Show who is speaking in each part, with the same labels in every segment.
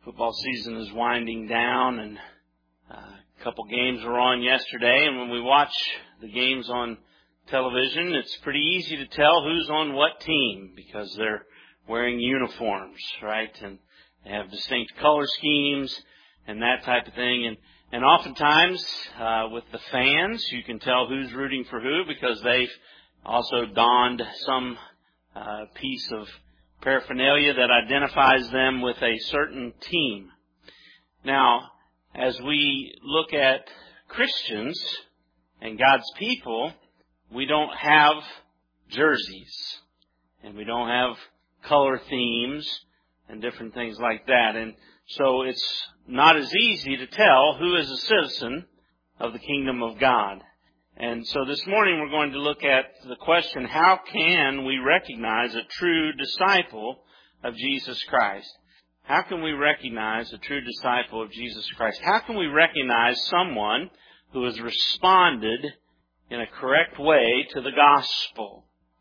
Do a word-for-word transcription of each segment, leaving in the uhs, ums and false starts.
Speaker 1: Football season is winding down, and uh, a couple games were on yesterday. And when we watch the games on television, it's pretty easy to tell who's on what team because they're wearing uniforms, right? And they have distinct color schemes and that type of thing. And and oftentimes uh, with the fans, you can tell who's rooting for who because they've also donned some uh, piece of paraphernalia that identifies them with a certain team. Now, as we look at Christians and God's people, we don't have jerseys and we don't have color themes and different things like that. And so it's not as easy to tell who is a citizen of the kingdom of God. And so this morning we're going to look at the question, how can we recognize a true disciple of Jesus Christ? How can we recognize a true disciple of Jesus Christ? How can we recognize someone who has responded in a correct way to the gospel?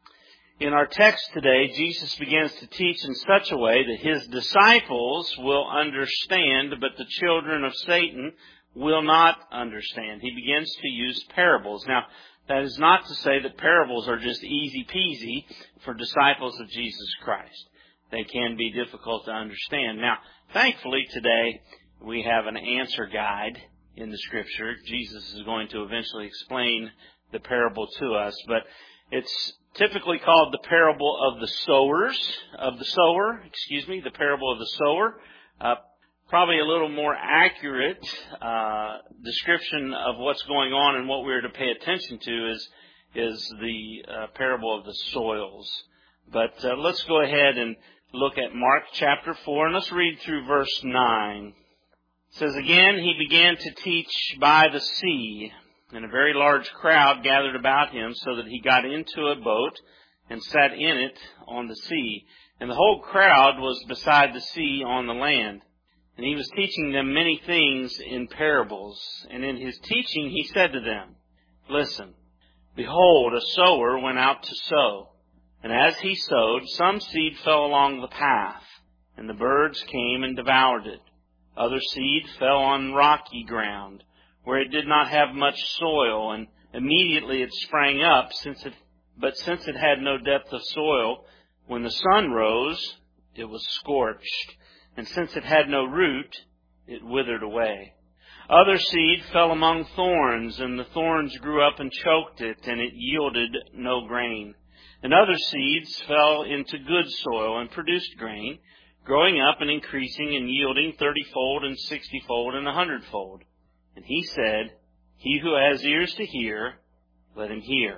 Speaker 1: In our text today, Jesus begins to teach in such a way that His disciples will understand, but the children of Satan will not understand. He begins to use parables. Now, that is not to say that parables are just easy peasy for disciples of Jesus Christ. They can be difficult to understand. Now, thankfully today we have an answer guide in the Scripture. Jesus is going to eventually explain the parable to us, but it's typically called the parable of the sowers, of the sower, excuse me, the parable of the sower. Uh, Probably a little more accurate uh, description of what's going on and what we're to pay attention to is is the uh, parable of the soils. But uh, let's go ahead and look at Mark chapter four, and let's read through verse nine. It says, "Again, he began to teach by the sea, and a very large crowd gathered about him, so that he got into a boat and sat in it on the sea. And the whole crowd was beside the sea on the land. And he was teaching them many things in parables. And in his teaching he said to them, 'Listen, behold, a sower went out to sow. And as he sowed, some seed fell along the path, and the birds came and devoured it. Other seed fell on rocky ground, where it did not have much soil, and immediately it sprang up, since it, but since it had no depth of soil, when the sun rose, it was scorched. And since it had no root, it withered away. Other seed fell among thorns, and the thorns grew up and choked it, and it yielded no grain. And other seeds fell into good soil and produced grain, growing up and increasing and yielding thirtyfold and sixtyfold and a hundredfold. And he said, 'He who has ears to hear, let him hear.'"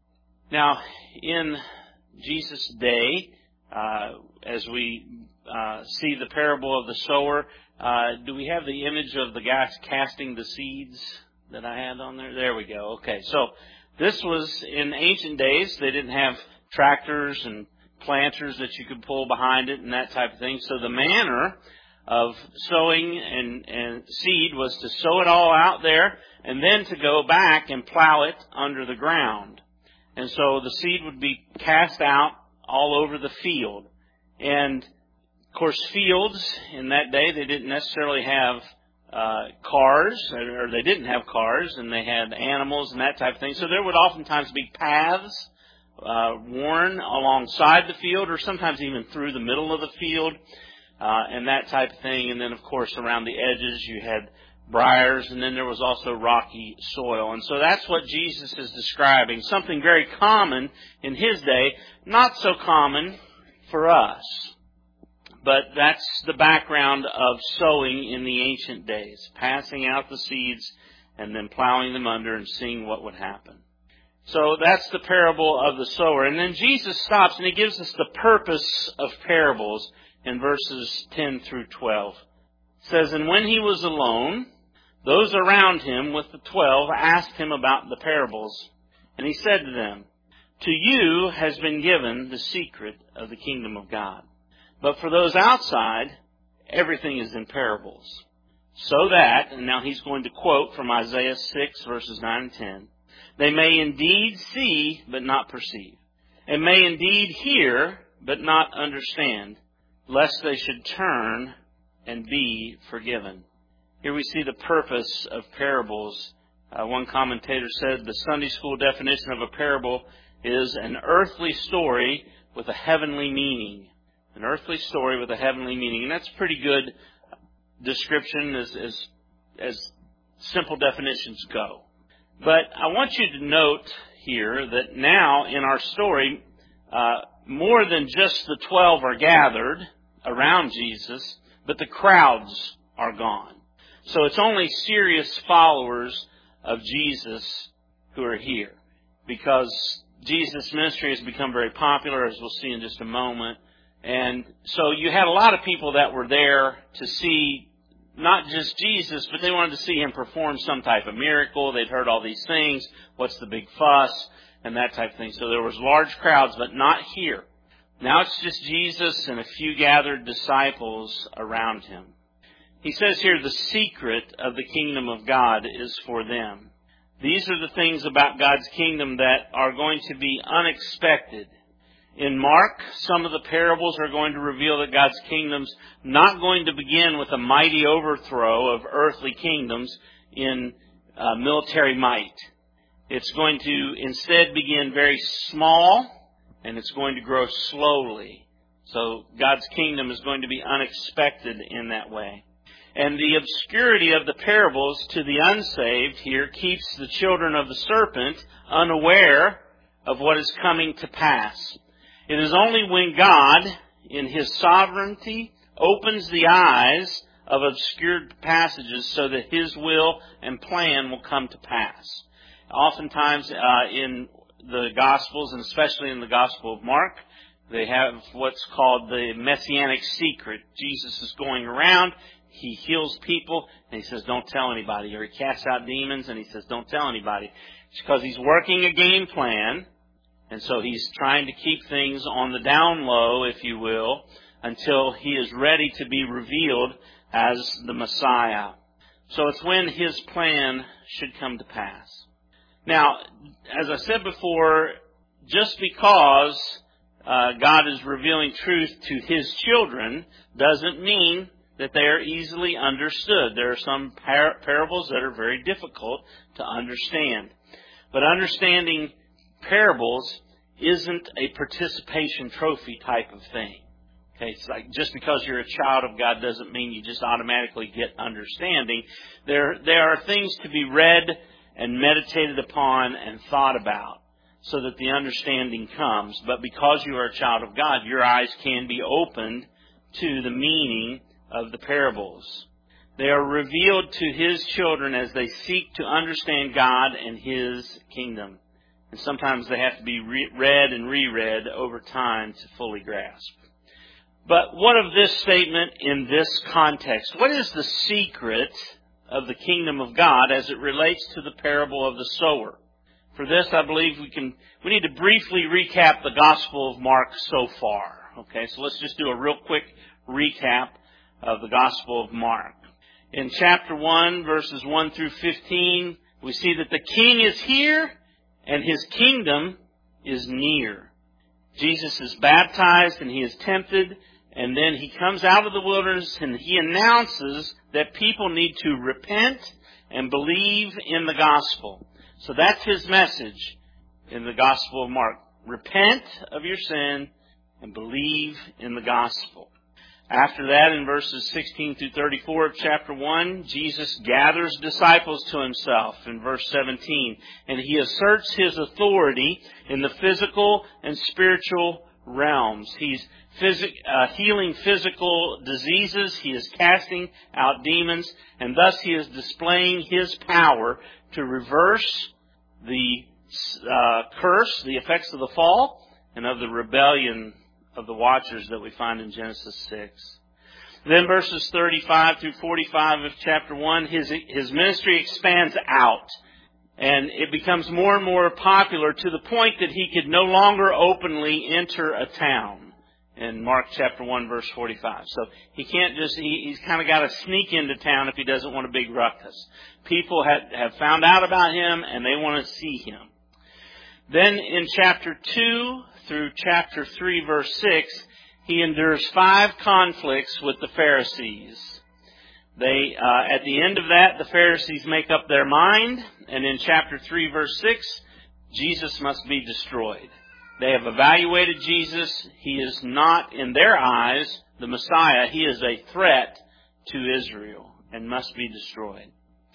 Speaker 1: Now, in Jesus' day, uh, as we Uh, see the parable of the sower. Uh, do we have the image of the guy casting the seeds that I had on there? There we go. Okay, so this was in ancient days. They didn't have tractors and planters that you could pull behind it and that type of thing. So the manner of sowing and, and seed was to sow it all out there and then to go back and plow it under the ground. And so the seed would be cast out all over the field. And of course, fields in that day, they didn't necessarily have uh, cars, or they didn't have cars, and they had animals and that type of thing. So there would oftentimes be paths uh, worn alongside the field, or sometimes even through the middle of the field, uh, and that type of thing. And then, of course, around the edges, you had briars, and then there was also rocky soil. And so that's what Jesus is describing, something very common in His day, not so common for us. But that's the background of sowing in the ancient days, passing out the seeds and then plowing them under and seeing what would happen. So that's the parable of the sower. And then Jesus stops and He gives us the purpose of parables in verses ten through twelve. It says, "And when He was alone, those around Him with the twelve asked Him about the parables. And He said to them, 'To you has been given the secret of the kingdom of God. But for those outside, everything is in parables. So that,'" and now he's going to quote from Isaiah six, verses nine and ten, "'they may indeed see, but not perceive, and may indeed hear, but not understand, lest they should turn and be forgiven. Here we see the purpose of parables. Uh, one commentator said the Sunday school definition of a parable is an earthly story with a heavenly meaning. An earthly story with a heavenly meaning. And that's a pretty good description as, as, as simple definitions go. But I want you to note here that now in our story, uh, more than just the twelve are gathered around Jesus, but the crowds are gone. So it's only serious followers of Jesus who are here, because Jesus' ministry has become very popular, as we'll see in just a moment. And so you had a lot of people that were there to see not just Jesus, but they wanted to see Him perform some type of miracle. They'd heard all these things. What's the big fuss? And that type of thing. So there was large crowds, but not here. Now it's just Jesus and a few gathered disciples around Him. He says here, the secret of the kingdom of God is for them. These are the things about God's kingdom that are going to be unexpected. In Mark, some of the parables are going to reveal that God's kingdom's not going to begin with a mighty overthrow of earthly kingdoms in uh, military might. It's going to instead begin very small, and it's going to grow slowly. So God's kingdom is going to be unexpected in that way. And the obscurity of the parables to the unsaved here keeps the children of the serpent unaware of what is coming to pass. It is only when God, in His sovereignty, opens the eyes of obscured passages so that His will and plan will come to pass. Oftentimes uh, in the Gospels, and especially in the Gospel of Mark, they have what's called the Messianic secret. Jesus is going around, He heals people, and He says, don't tell anybody. Or He casts out demons, and He says, don't tell anybody. It's because He's working a game plan, and so He's trying to keep things on the down low, if you will, until He is ready to be revealed as the Messiah. So it's when His plan should come to pass. Now, as I said before, just because uh, God is revealing truth to His children doesn't mean that they are easily understood. There are some par- parables that are very difficult to understand. But understanding parables isn't a participation trophy type of thing. Okay, it's like just because you're a child of God doesn't mean you just automatically get understanding. There, there are things to be read and meditated upon and thought about so that the understanding comes. But because you are a child of God, your eyes can be opened to the meaning of the parables. They are revealed to His children as they seek to understand God and His kingdom. And sometimes they have to be re- read and reread over time to fully grasp. But what of this statement in this context? What is the secret of the kingdom of God as it relates to the parable of the sower? For this, I believe we can, we need to briefly recap the Gospel of Mark so far. Okay, so let's just do a real quick recap of the Gospel of Mark. In chapter one, verses one through fifteen, we see that the King is here and His kingdom is near. Jesus is baptized and He is tempted, and then He comes out of the wilderness and He announces that people need to repent and believe in the gospel. So that's His message in the Gospel of Mark. Repent of your sin and believe in the gospel. After that, in verses sixteen through thirty-four of chapter one, Jesus gathers disciples to Himself in verse seventeen. And He asserts His authority in the physical and spiritual realms. He's phys- uh, healing physical diseases. He is casting out demons. And thus He is displaying His power to reverse the uh, curse, the effects of the fall, and of the rebellion of the watchers that we find in Genesis six. Then verses thirty-five through forty-five of chapter one, his, his ministry expands out. And it becomes more and more popular to the point that He could no longer openly enter a town. In Mark chapter one, verse forty-five. So he can't just, he, he's kind of got to sneak into town if he doesn't want a big ruckus. People have, have found out about Him and they want to see Him. Then in chapter two through chapter three, verse six, he endures five conflicts with the Pharisees. They, uh, at the end of that, the Pharisees make up their mind, and in chapter three, verse six, Jesus must be destroyed. They have evaluated Jesus. He is not, in their eyes, the Messiah. He is a threat to Israel and must be destroyed.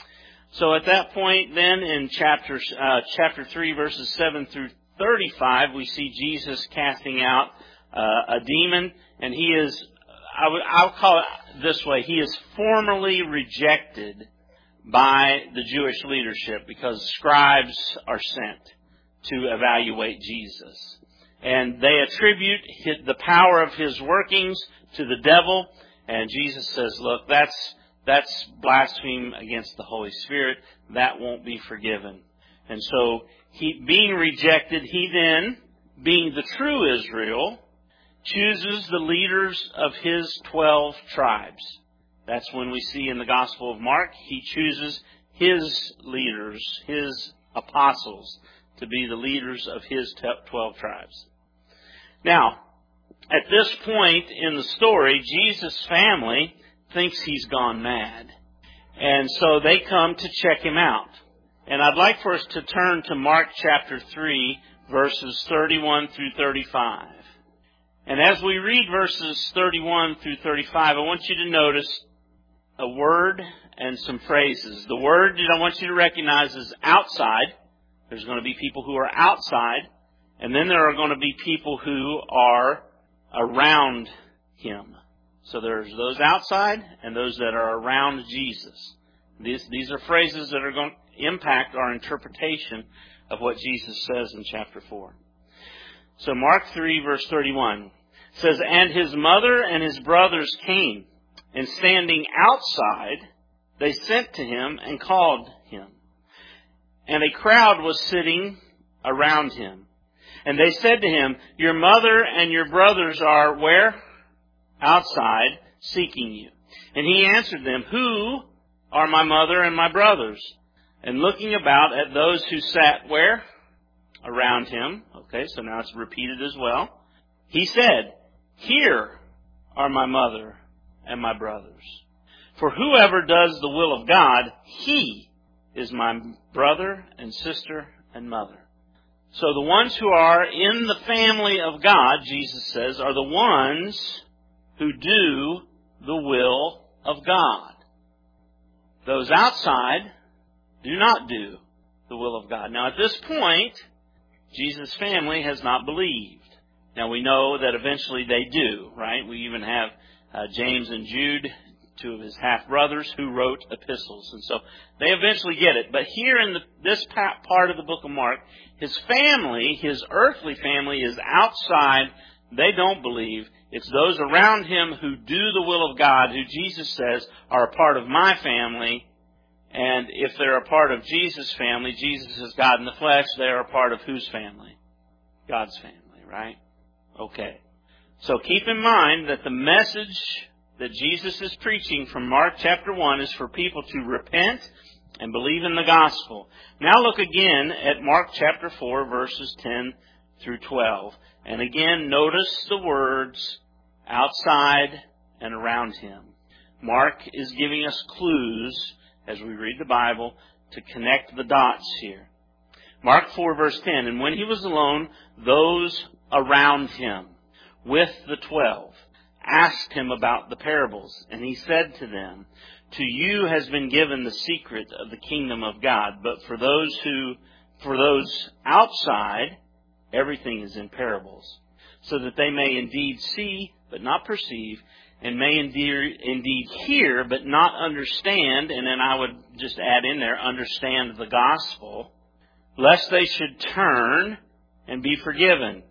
Speaker 1: So at that point, then, in chapter, uh, chapter three, verses seven through thirty-five, we see Jesus casting out uh, a demon, and he is, I would, I'll call it this way, he is formally rejected by the Jewish leadership because scribes are sent to evaluate Jesus. And they attribute the power of his workings to the devil, and Jesus says, look, that's that's blaspheme against the Holy Spirit. That won't be forgiven. And so, he being rejected, he then, being the true Israel, chooses the leaders of his twelve tribes. That's when we see in the Gospel of Mark, he chooses his leaders, his apostles, to be the leaders of his twelve tribes. Now, at this point in the story, Jesus' family thinks he's gone mad. And so they come to check him out. And I'd like for us to turn to Mark chapter three, verses thirty-one through thirty-five. And as we read verses thirty-one through thirty-five, I want you to notice a word and some phrases. The word that I want you to recognize is outside. There's going to be people who are outside. And then there are going to be people who are around him. So there's those outside and those that are around Jesus. These, these are phrases that are going to impact our interpretation of what Jesus says in chapter four. So Mark three, verse thirty-one says, and his mother and his brothers came, and standing outside, they sent to him and called him. And a crowd was sitting around him. And they said to him, your mother and your brothers are where? Outside, seeking you. And he answered them, who are my mother and my brothers? And looking about at those who sat where? Around him. Okay, so now it's repeated as well. He said, here are my mother and my brothers. For whoever does the will of God, he is my brother and sister and mother. So the ones who are in the family of God, Jesus says, are the ones who do the will of God. Those outside do not do the will of God. Now at this point, Jesus' family has not believed. Now we know that eventually they do, right? We even have uh, James and Jude, two of his half-brothers, who wrote epistles. And so they eventually get it. But here in the, this part of the book of Mark, his family, his earthly family, is outside. They don't believe. It's those around him who do the will of God, who Jesus says are a part of my family. And if they're a part of Jesus' family, Jesus is God in the flesh, they are a part of whose family? God's family, right? Okay. So keep in mind that the message that Jesus is preaching from Mark chapter one is for people to repent and believe in the gospel. Now look again at Mark chapter four, verses ten through twelve. And again, notice the words outside and around him. Mark is giving us clues as we read the Bible to connect the dots here. Mark four, verse ten, and when he was alone, those around him with the twelve asked him about the parables. And he said to them, to you has been given the secret of the kingdom of God, but for those who, for those outside, everything is in parables, so that they may indeed see, but not perceive, and may indeed, indeed hear, but not understand, and then I would just add in there, understand the gospel, lest they should turn and be forgiven.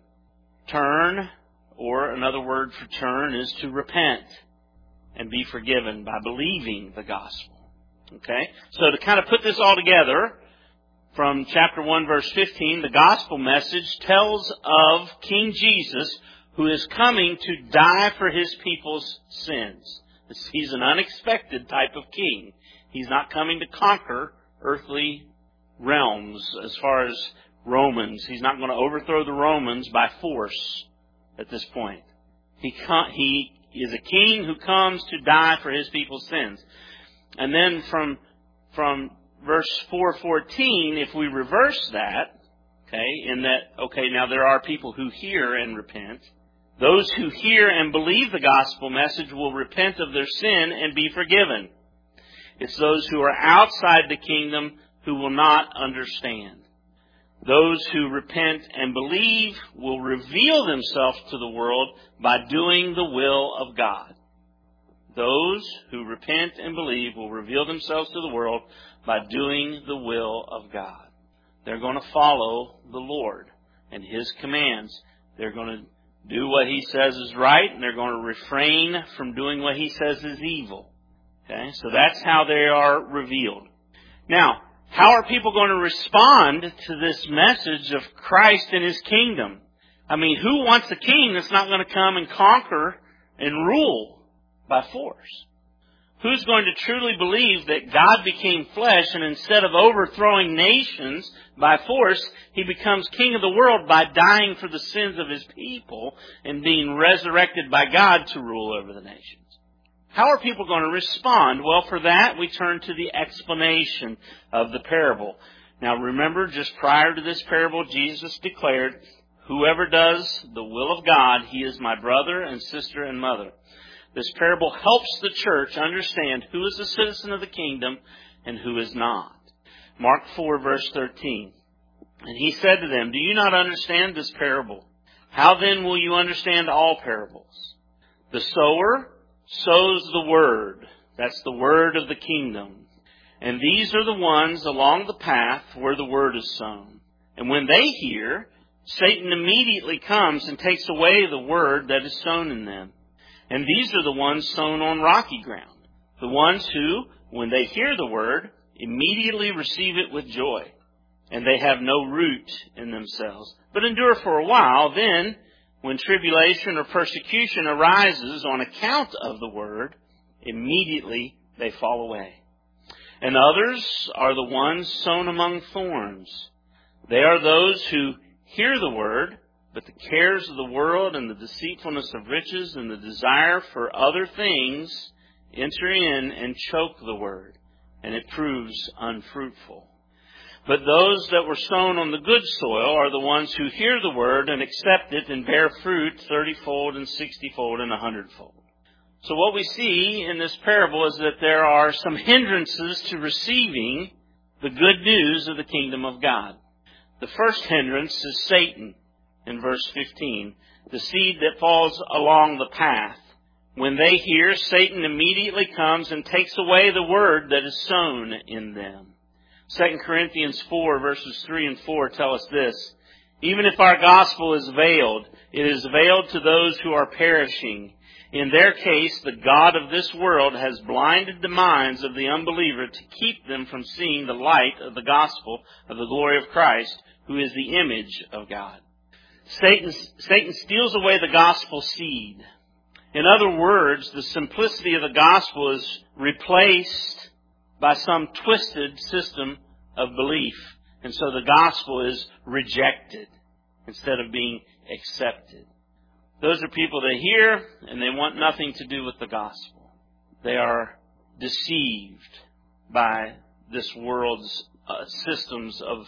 Speaker 1: Turn, or another word for turn, is to repent and be forgiven by believing the gospel. Okay? So to kind of put this all together, from chapter one, verse fifteen, the gospel message tells of King Jesus, who is coming to die for his people's sins. He's an unexpected type of king. He's not coming to conquer earthly realms as far as Romans. He's not going to overthrow the Romans by force at this point. He com- he is a king who comes to die for his people's sins. And then from from verse four fourteen, if we reverse that, okay, in that, okay, now there are people who hear and repent. Those who hear and believe the gospel message will repent of their sin and be forgiven. It's those who are outside the kingdom who will not understand. Those who repent and believe will reveal themselves to the world by doing the will of God. Those who repent and believe will reveal themselves to the world by doing the will of God. They're going to follow the Lord and His commands. They're going to do what He says is right, and they're going to refrain from doing what He says is evil. Okay, so that's how they are revealed. Now, how are people going to respond to this message of Christ and His kingdom? I mean, who wants a king that's not going to come and conquer and rule by force? Who's going to truly believe that God became flesh, and instead of overthrowing nations by force, He becomes king of the world by dying for the sins of His people and being resurrected by God to rule over the nations? How are people going to respond? Well, for that, we turn to the explanation of the parable. Now, remember, just prior to this parable, Jesus declared, "Whoever does the will of God, he is my brother and sister and mother." This parable helps the church understand who is a citizen of the kingdom and who is not. Mark four, verse thirteen. "And He said to them, 'Do you not understand this parable? How then will you understand all parables? The sower sows the word.'" That's the word of the kingdom. "And these are the ones along the path where the word is sown. And when they hear, Satan immediately comes and takes away the word that is sown in them. And these are the ones sown on rocky ground, the ones who, when they hear the word, immediately receive it with joy. And they have no root in themselves, but endure for a while. Then, when tribulation or persecution arises on account of the word, immediately they fall away. And others are the ones sown among thorns. They are those who hear the word, but the cares of the world and the deceitfulness of riches and the desire for other things enter in and choke the word, and it proves unfruitful. But those that were sown on the good soil are the ones who hear the word and accept it and bear fruit thirty-fold and sixty-fold and a hundredfold." So what we see in this parable is that there are some hindrances to receiving the good news of the kingdom of God. The first hindrance is Satan in verse fifteen, the seed that falls along the path. When they hear, Satan immediately comes and takes away the word that is sown in them. Second Corinthians four, verses three and four tell us this: "Even if our gospel is veiled, it is veiled to those who are perishing. In their case, the God of this world has blinded the minds of the unbeliever to keep them from seeing the light of the gospel of the glory of Christ, who is the image of God." Satan, Satan steals away the gospel seed. In other words, the simplicity of the gospel is replaced by some twisted system of belief. And so the gospel is rejected instead of being accepted. Those are people that hear and they want nothing to do with the gospel. They are deceived by this world's uh, systems of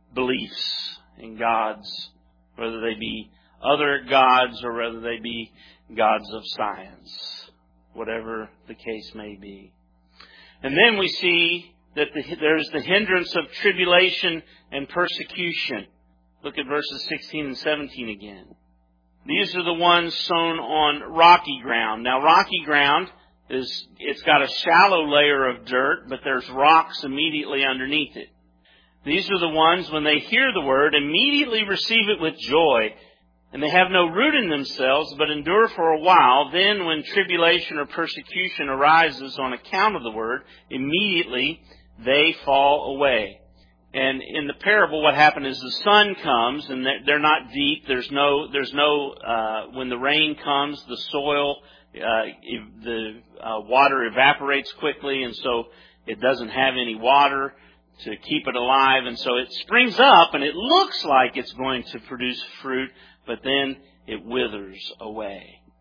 Speaker 1: beliefs in gods, whether they be other gods or whether they be gods of science, whatever the case may be. And then we see that the, there's the hindrance of tribulation and persecution. Look at verses sixteen and seventeen again. "These are the ones sown on rocky ground." Now, rocky ground is, it's got a shallow layer of dirt, but there's rocks immediately underneath it. "These are the ones, when they hear the word, immediately receive it with joy. And they have no root in themselves, but endure for a while. Then, when tribulation or persecution arises on account of the word, immediately they fall away." And in the parable, what happened is the sun comes, and they're not deep. There's no, there's no. Uh, when the rain comes, the soil, uh, the uh, water evaporates quickly, and so it doesn't have any water to keep it alive, and so it springs up, and it looks like it's going to produce fruit, but then it withers away.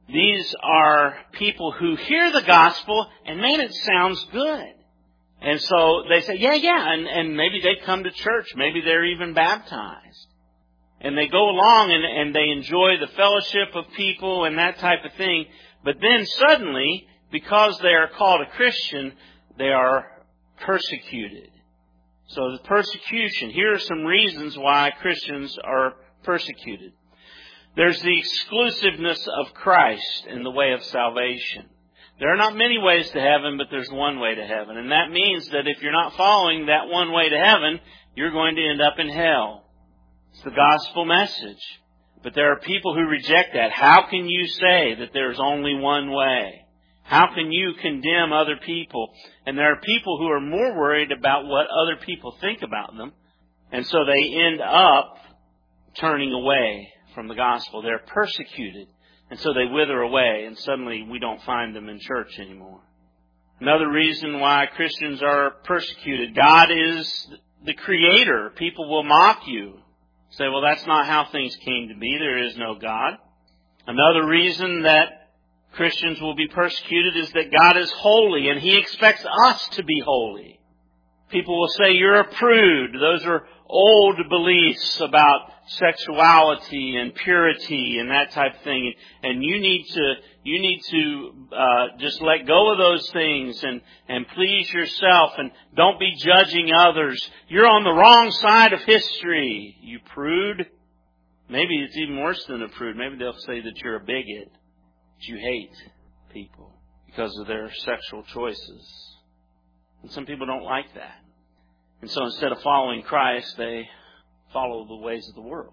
Speaker 1: These are people who hear the gospel and, man, it sounds good. And so they say, yeah, yeah, and, and maybe they come to church. Maybe they're even baptized. And they go along and, and they enjoy the fellowship of people and that type of thing. But then suddenly, because they are called a Christian, they are persecuted. So the persecution, here are some reasons why Christians are persecuted. There's the exclusiveness of Christ in the way of salvation. There are not many ways to heaven, but there's one way to heaven. And that means that if you're not following that one way to heaven, you're going to end up in hell. It's the gospel message. But there are people who reject that. How can you say that there's only one way? How can you condemn other people? And there are people who are more worried about what other people think about them. And so they end up turning away from the gospel. They're persecuted. And so they wither away, and suddenly we don't find them in church anymore. Another reason why Christians are persecuted. God is the Creator. People will mock you. Say, well, that's not how things came to be. There is no God. Another reason that Christians will be persecuted is that God is holy, and He expects us to be holy. People will say, you're a prude. Those are old beliefs about sexuality and purity and that type of thing. And you need to, you need to, uh, just let go of those things and, and please yourself and don't be judging others. You're on the wrong side of history, you prude. Maybe it's even worse than a prude. Maybe they'll say that you're a bigot, that you hate people because of their sexual choices. And some people don't like that. And so instead of following Christ, they follow the ways of the world.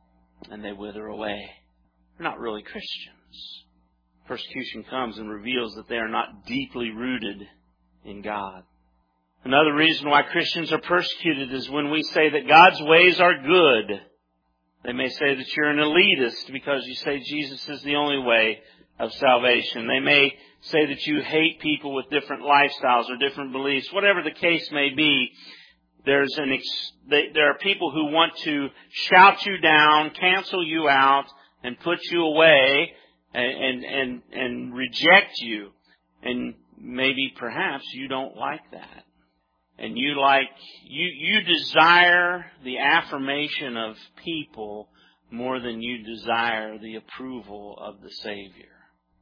Speaker 1: And they wither away. They're not really Christians. Persecution comes and reveals that they are not deeply rooted in God. Another reason why Christians are persecuted is when we say that God's ways are good. They may say that you're an elitist because you say Jesus is the only way of salvation. They may say that you hate people with different lifestyles or different beliefs. Whatever the case may be, there's an ex- they, there are people who want to shout you down, cancel you out, and put you away and, and, and, and reject you. And maybe perhaps you don't like that. And you like, you, you desire the affirmation of people more than you desire the approval of the Savior.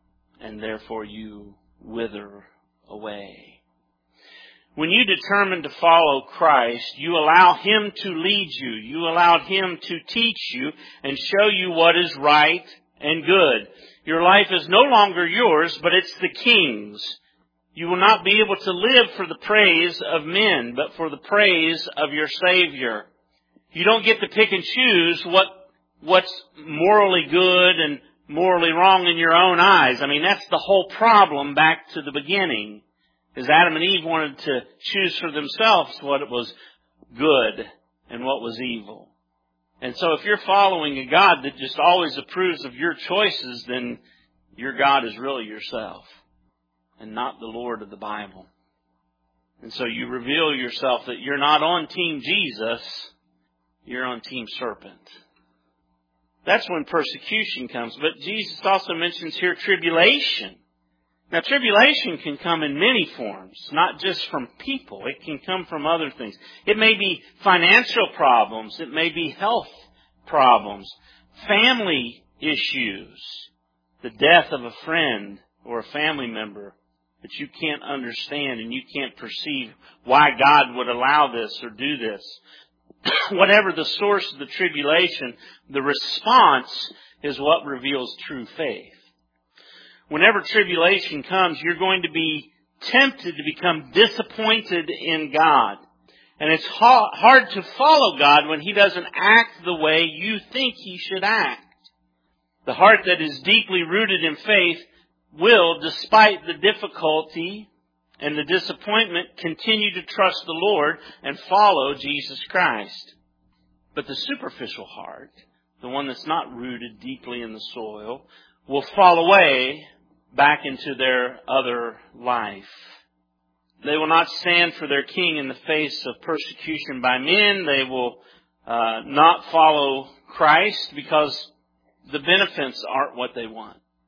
Speaker 1: And therefore you wither away. When you determine to follow Christ, you allow Him to lead you. You allow Him to teach you and show you what is right and good. Your life is no longer yours, but it's the King's. You will not be able to live for the praise of men, but for the praise of your Savior. You don't get to pick and choose what what's morally good and morally wrong in your own eyes. I mean, that's the whole problem back to the beginning. Is Adam and Eve wanted to choose for themselves what was good and what was evil. And so if you're following a God that just always approves of your choices, then your God is really yourself and not the Lord of the Bible. And so you reveal yourself that you're not on Team Jesus, you're on Team Serpent. That's when persecution comes. But Jesus also mentions here tribulation. Now, tribulation can come in many forms, not just from people. It can come from other things. It may be financial problems. It may be health problems, family issues, the death of a friend or a family member that you can't understand and you can't perceive why God would allow this or do this. Whatever the source of the tribulation, the response is what reveals true faith. Whenever tribulation comes, you're going to be tempted to become disappointed in God. And it's hard to follow God when He doesn't act the way you think He should act. The heart that is deeply rooted in faith will, despite the difficulty and the disappointment, continue to trust the Lord and follow Jesus Christ. But the superficial heart, the one that's not rooted deeply in the soil, will fall away back into their other life. They will not stand for their King in the face of persecution by men. They will uh, not follow Christ because the benefits aren't what they want.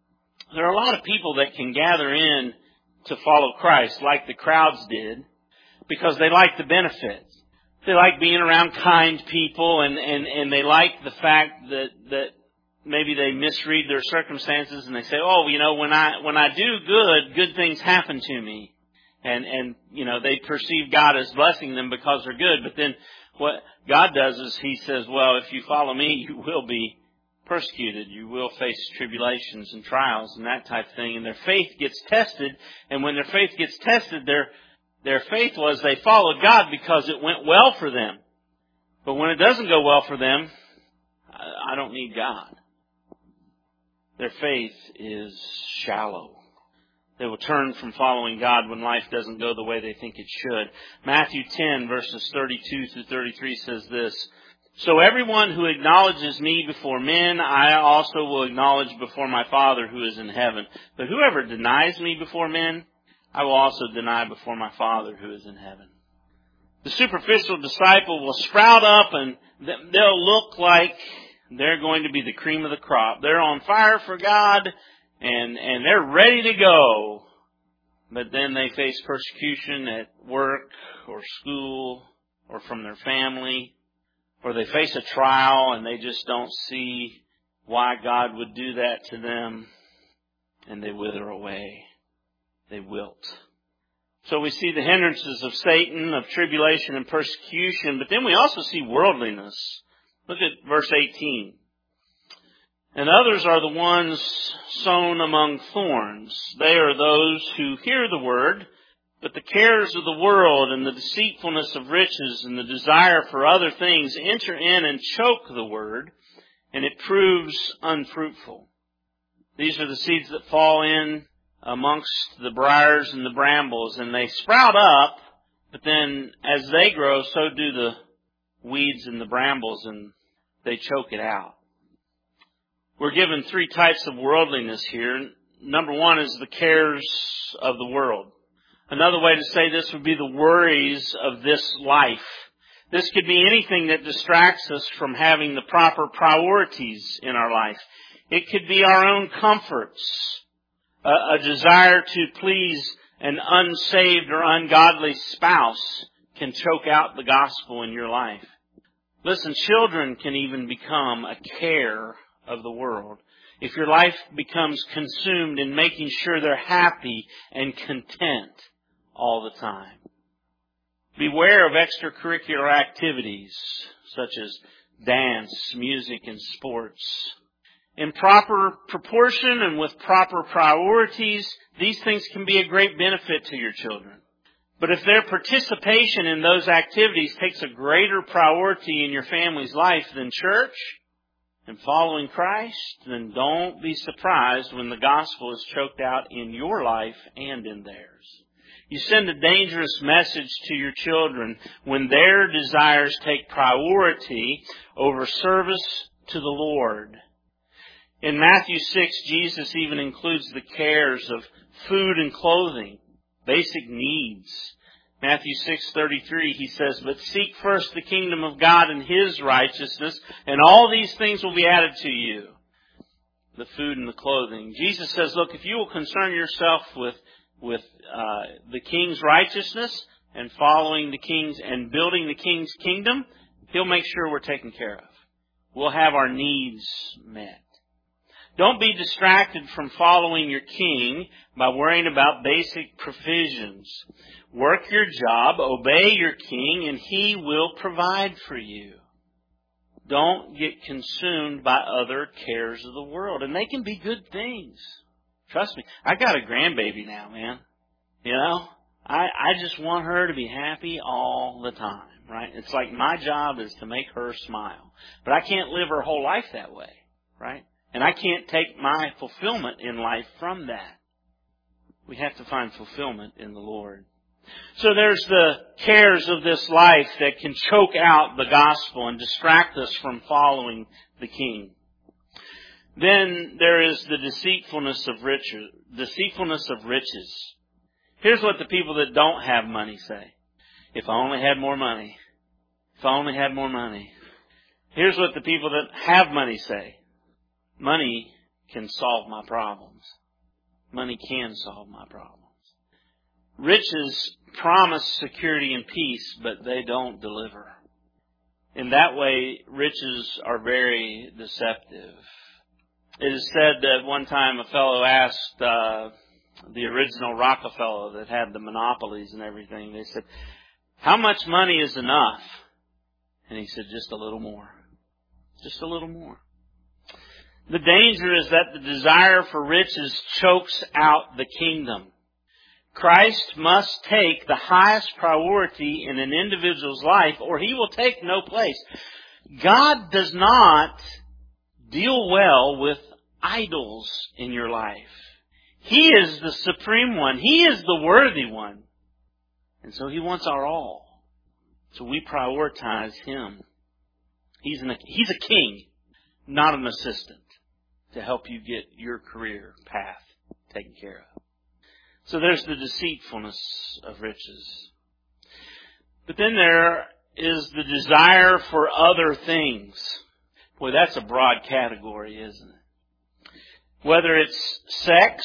Speaker 1: There are a lot of people that can gather in to follow Christ like the crowds did because they like the benefits. They like being around kind people, and, and, and they like the fact that, that maybe they misread their circumstances and they say, oh, you know, when I, when I do good, good things happen to me. And, and, you know, they perceive God as blessing them because they're good. But then what God does is He says, well, if you follow me, you will be persecuted. You will face tribulations and trials and that type of thing. And their faith gets tested. And when their faith gets tested, their, their faith was they followed God because it went well for them. But when it doesn't go well for them, I, I don't need God. Their faith is shallow. They will turn from following God when life doesn't go the way they think it should. Matthew ten, verses thirty-two through thirty-three says this, so everyone who acknowledges me before men, I also will acknowledge before my Father who is in heaven. But whoever denies me before men, I will also deny before my Father who is in heaven. The superficial disciple will sprout up and they'll look like they're going to be the cream of the crop. They're on fire for God. And, and they're ready to go. But then they face persecution at work or school or from their family. Or they face a trial and they just don't see why God would do that to them. And they wither away. They wilt. So we see the hindrances of Satan, of tribulation and persecution. But then we also see worldliness. Look at verse eighteen. And others are the ones sown among thorns. They are those who hear the word, but the cares of the world and the deceitfulness of riches and the desire for other things enter in and choke the word, and it proves unfruitful. These are the seeds that fall in amongst the briars and the brambles, and they sprout up, but then as they grow, so do the weeds and the brambles, and they choke it out. We're given three types of worldliness here. Number one is the cares of the world. Another way to say this would be the worries of this life. This could be anything that distracts us from having the proper priorities in our life. It could be our own comforts, a, a desire to please an unsaved or ungodly spouse can choke out the gospel in your life. Listen, children can even become a care of the world. If your life becomes consumed in making sure they're happy and content all the time. Beware of extracurricular activities such as dance, music, and sports. In proper proportion and with proper priorities, these things can be a great benefit to your children. But if their participation in those activities takes a greater priority in your family's life than church and following Christ, then don't be surprised when the gospel is choked out in your life and in theirs. You send a dangerous message to your children when their desires take priority over service to the Lord. In Matthew six, Jesus even includes the cares of food and clothing, basic needs. Matthew six thirty-three, he says, but seek first the kingdom of God and His righteousness, and all these things will be added to you. The food and the clothing. Jesus says, look, if you will concern yourself with, with uh, the King's righteousness and following the King's and building the King's kingdom, He'll make sure we're taken care of. We'll have our needs met. Don't be distracted from following your King by worrying about basic provisions. Work your job, obey your King, and He will provide for you. Don't get consumed by other cares of the world. And they can be good things. Trust me. I got a grandbaby now, man. You know, I, I just want her to be happy all the time, right? It's like my job is to make her smile. But I can't live her whole life that way, right? And I can't take my fulfillment in life from that. We have to find fulfillment in the Lord. So there's the cares of this life that can choke out the gospel and distract us from following the King. Then there is the deceitfulness of riches. Deceitfulness of riches. Here's what the people that don't have money say. If I only had more money. If I only had more money. Here's what the people that have money say. Money can solve my problems. Money can solve my problems. Riches promise security and peace, but they don't deliver. In that way, riches are very deceptive. It is said that one time a fellow asked uh, the original Rockefeller that had the monopolies and everything, they said, "How much money is enough?" And he said, "Just a little more. Just a little more." The danger is that the desire for riches chokes out the kingdom. Christ must take the highest priority in an individual's life, or He will take no place. God does not deal well with idols in your life. He is the supreme one. He is the worthy one. And so He wants our all. So we prioritize Him. He's, an, he's a king, not an assistant, to help you get your career path taken care of. So there's the deceitfulness of riches. But then there is the desire for other things. Boy, that's a broad category, isn't it? Whether it's sex,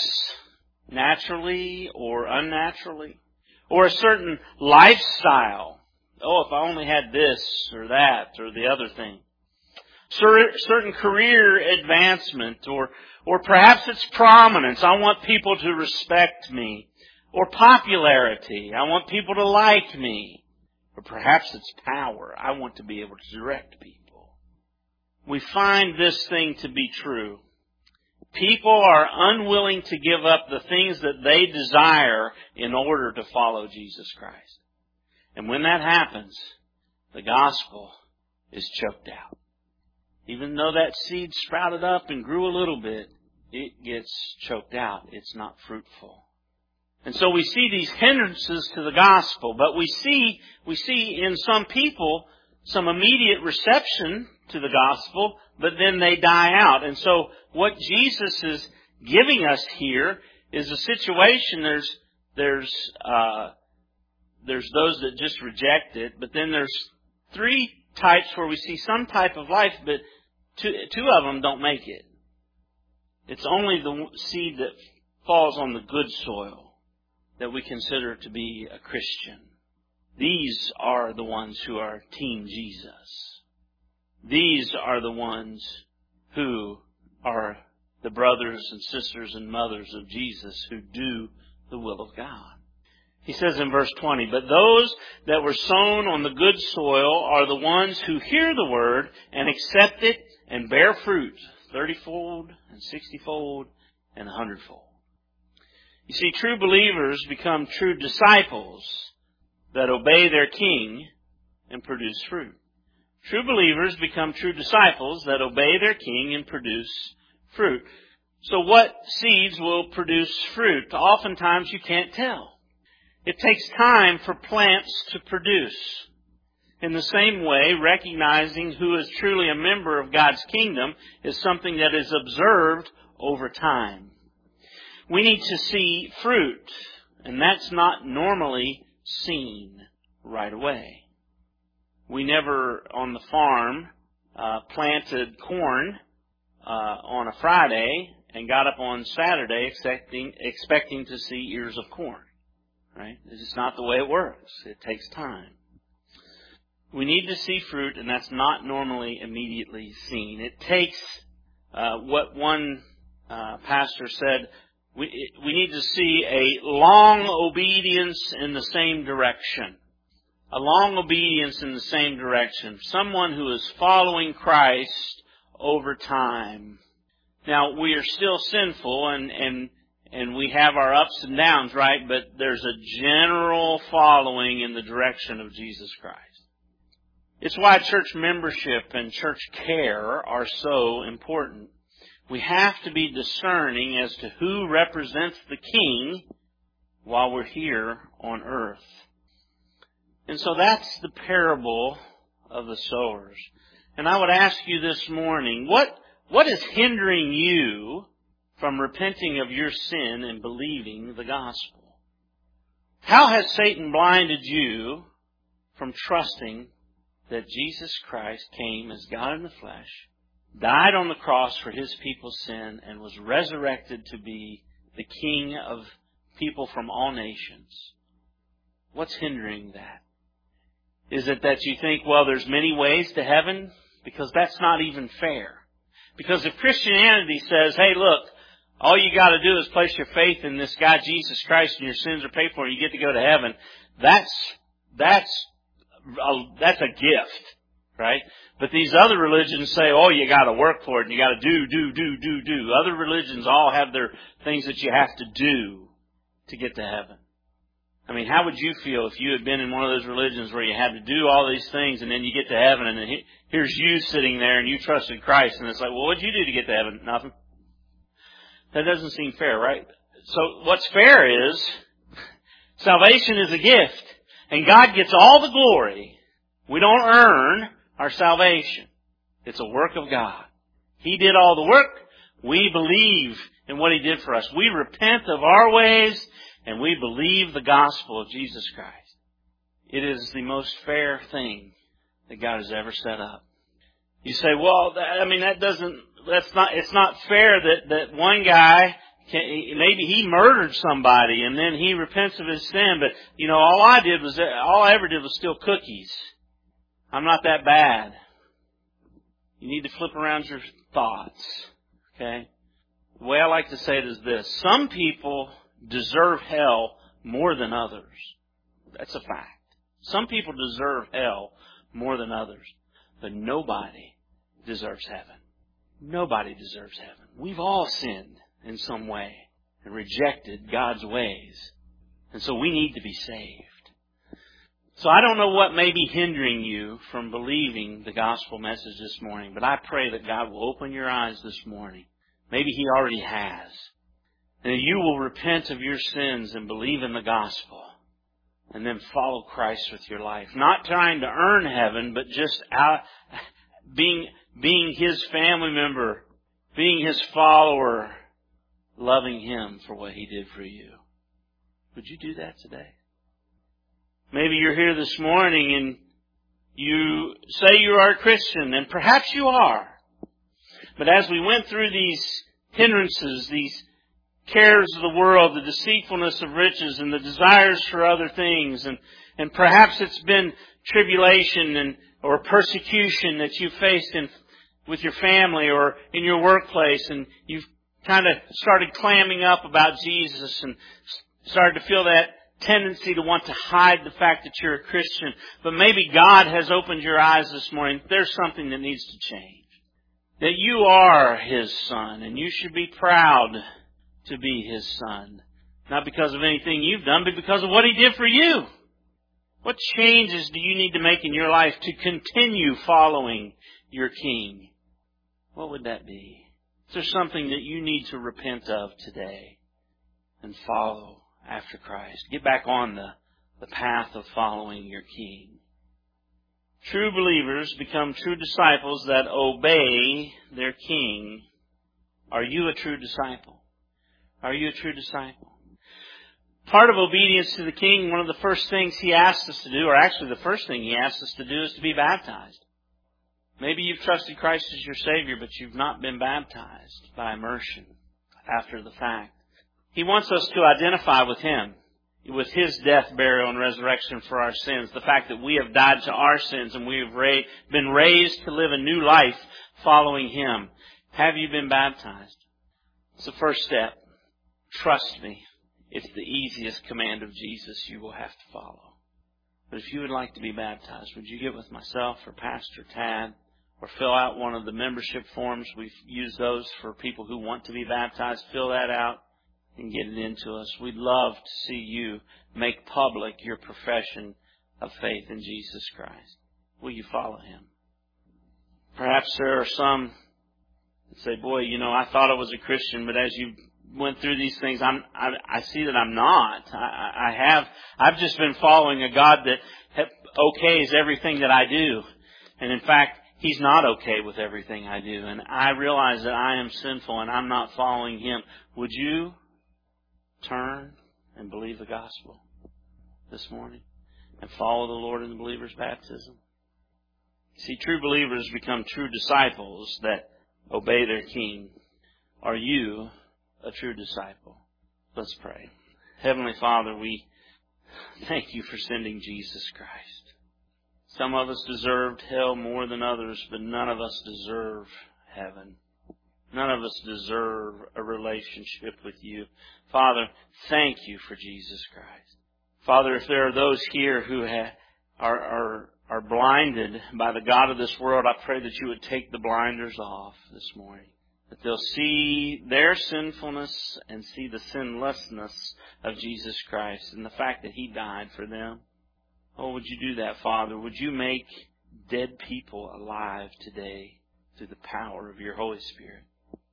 Speaker 1: naturally or unnaturally, or a certain lifestyle. Oh, if I only had this or that or the other thing. Certain career advancement, or or perhaps it's prominence. I want people to respect me. Or popularity. I want people to like me. Or perhaps it's power. I want to be able to direct people. We find this thing to be true. People are unwilling to give up the things that they desire in order to follow Jesus Christ. And when that happens, the gospel is choked out. Even though that seed sprouted up and grew a little bit, it gets choked out. It's not fruitful. And so we see these hindrances to the gospel, but we see, we see in some people some immediate reception to the gospel, but then they die out. And so what Jesus is giving us here is a situation. There's, there's, uh, there's those that just reject it, but then there's three types where we see some type of life, but two, two of them don't make it. It's only the seed that falls on the good soil that we consider to be a Christian. These are the ones who are Team Jesus. These are the ones who are the brothers and sisters and mothers of Jesus who do the will of God. He says in verse twenty, "But those that were sown on the good soil are the ones who hear the word and accept it and bear fruit, thirty-fold and sixty-fold and a hundredfold." You see, true believers become true disciples that obey their King and produce fruit. True believers become true disciples that obey their King and produce fruit. So what seeds will produce fruit? Oftentimes you can't tell. It takes time for plants to produce. In the same way, recognizing who is truly a member of God's kingdom is something that is observed over time. We need to see fruit, and that's not normally seen right away. We never, on the farm, uh, planted corn uh, on a Friday and got up on Saturday expecting, expecting to see ears of corn. Right? This is not the way it works. It takes time. We need to see fruit, and that's not normally immediately seen. It takes uh, what one uh, pastor said, we, we need to see a long obedience in the same direction. A long obedience in the same direction. Someone who is following Christ over time. Now, we are still sinful, and, and And we have our ups and downs, right? But there's a general following in the direction of Jesus Christ. It's why church membership and church care are so important. We have to be discerning as to who represents the King while we're here on earth. And so that's the parable of the sowers. And I would ask you this morning, what, what is hindering you from repenting of your sin and believing the gospel? How has Satan blinded you from trusting that Jesus Christ came as God in the flesh, died on the cross for His people's sin, and was resurrected to be the King of people from all nations. What's hindering that? Is it that you think, well, there's many ways to heaven? Because that's not even fair. Because if Christianity says, hey, look, all you got to do is place your faith in this guy, Jesus Christ, and your sins are paid for, and you get to go to heaven, that's, that's, a, that's a gift, right? But these other religions say, oh, you got to work for it, and you got to do, do, do, do, do. Other religions all have their things that you have to do to get to heaven. I mean, how would you feel if you had been in one of those religions where you had to do all these things and then you get to heaven and then he, here's you sitting there and you trusted Christ and it's like, well, what'd you do to get to heaven? Nothing. That doesn't seem fair, right? So what's fair is salvation is a gift and God gets all the glory. We don't earn our salvation. It's a work of God. He did all the work. We believe in what He did for us. We repent of our ways and we believe the gospel of Jesus Christ. It is the most fair thing that God has ever set up. You say, well, that, I mean, that doesn't, that's not, it's not fair that, that one guy, can, maybe he murdered somebody and then he repents of his sin, but, you know, all I did was, all I ever did was steal cookies. I'm not that bad. You need to flip around your thoughts. Okay? The way I like to say it is this. Some people deserve hell more than others. That's a fact. Some people deserve hell more than others. But nobody deserves heaven. Nobody deserves heaven. We've all sinned in some way and rejected God's ways. And so we need to be saved. So I don't know what may be hindering you from believing the gospel message this morning, but I pray that God will open your eyes this morning. Maybe He already has. And you will repent of your sins and believe in the gospel. And then follow Christ with your life. Not trying to earn heaven, but just out, being, being His family member. Being His follower. Loving Him for what He did for you. Would you do that today? Maybe you're here this morning and you say you are a Christian. And perhaps you are. But as we went through these hindrances, these cares of the world, the deceitfulness of riches, and the desires for other things, and, and perhaps it's been tribulation and or persecution that you faced in with your family or in your workplace, and you've kind of started clamming up about Jesus and started to feel that tendency to want to hide the fact that you're a Christian. But maybe God has opened your eyes this morning. There's something that needs to change. That you are His son, and you should be proud to be His son. Not because of anything you've done, but because of what He did for you. What changes do you need to make in your life to continue following your King? What would that be? Is there something that you need to repent of today and follow after Christ? Get back on the, the path of following your King. True believers become true disciples that obey their King. Are you a true disciple? Are you a true disciple? Part of obedience to the King, one of the first things He asks us to do, or actually the first thing He asks us to do, is to be baptized. Maybe you've trusted Christ as your Savior, but you've not been baptized by immersion after the fact. He wants us to identify with Him, with His death, burial, and resurrection for our sins. The fact that we have died to our sins and we have ra- been raised to live a new life following Him. Have you been baptized? It's the first step. Trust me, it's the easiest command of Jesus you will have to follow. But if you would like to be baptized, would you get with myself or Pastor Tad or fill out one of the membership forms? We've used those for people who want to be baptized. Fill that out and get it into us. We'd love to see you make public your profession of faith in Jesus Christ. Will you follow Him? Perhaps there are some that say, boy, you know, I thought I was a Christian, but as you went through these things, I'm, I, I see that I'm not. I, I have, I've just been following a God that okays everything that I do. And in fact, He's not okay with everything I do. And I realize that I am sinful and I'm not following Him. Would you turn and believe the gospel this morning and follow the Lord in the believer's baptism? See, true believers become true disciples that obey their King. Are you a true disciple? Let's pray. Heavenly Father, we thank you for sending Jesus Christ. Some of us deserved hell more than others, but none of us deserve heaven. None of us deserve a relationship with you. Father, thank you for Jesus Christ. Father, if there are those here who ha- are, are, are blinded by the God of this world, I pray that you would take the blinders off this morning. That they'll see their sinfulness and see the sinlessness of Jesus Christ and the fact that He died for them. Oh, would you do that, Father? Would you make dead people alive today through the power of your Holy Spirit?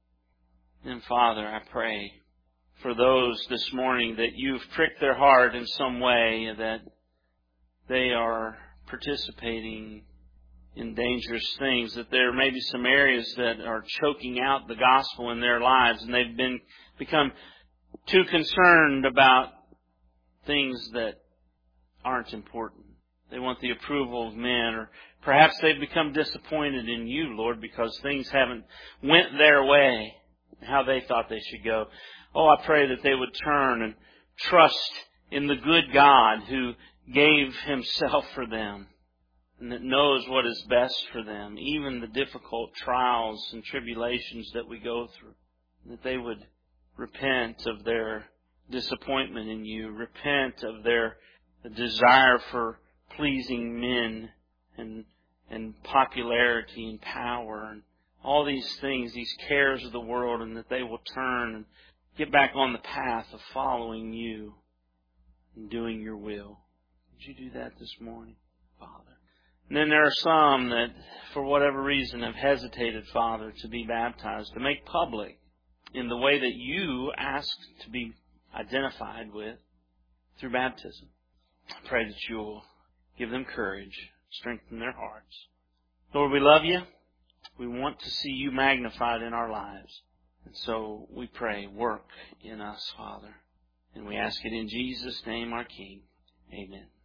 Speaker 1: And Father, I pray for those this morning that you've pricked their heart in some way, that they are participating in dangerous things, that there may be some areas that are choking out the gospel in their lives, and they've been become too concerned about things that aren't important. They want the approval of men, or perhaps they've become disappointed in you, Lord, because things haven't went their way, how they thought they should go. Oh, I pray that they would turn and trust in the good God who gave Himself for them and that knows what is best for them, even the difficult trials and tribulations that we go through. That they would repent of their disappointment in you, repent of their desire for pleasing men and and popularity and power and all these things, these cares of the world, and that they will turn and get back on the path of following you and doing your will. Would you do that this morning, Father? And then there are some that, for whatever reason, have hesitated, Father, to be baptized, to make public in the way that you asked to be identified with through baptism. I pray that you'll give them courage, strengthen their hearts. Lord, we love you. We want to see you magnified in our lives. And so we pray, work in us, Father. And we ask it in Jesus' name, our King. Amen.